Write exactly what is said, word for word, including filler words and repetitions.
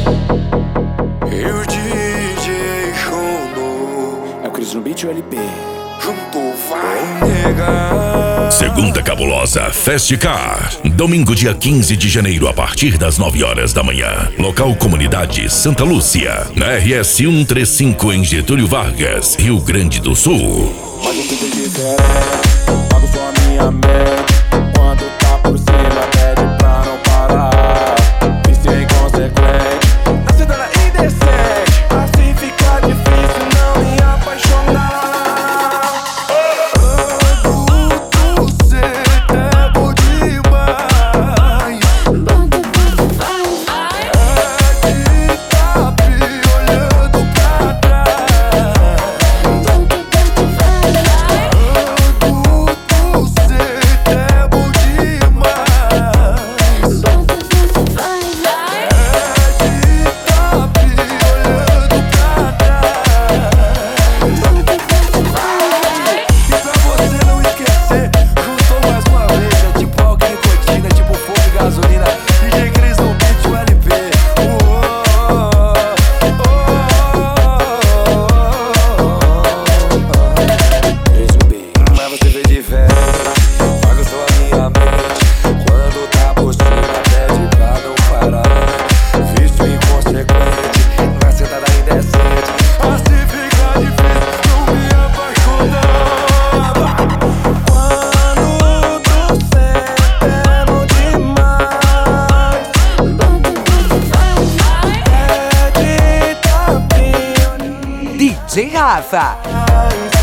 E o D J Chono é o Cris no beat e o L P. junto vai negar. Segunda Cabulosa Festcar, domingo dia quinze de janeiro a partir das nove horas da manhã. Local Comunidade Santa Lúcia, na R S cento e trinta e cinco em Getúlio Vargas, Rio Grande do Sul. Mas eu fico diferente, pago só a minha mente. Quando tá por cima pede pra não parar. Isso é inconsequente, a cena é indecente. Assim fica difícil não me apaixonar. D J Rafa.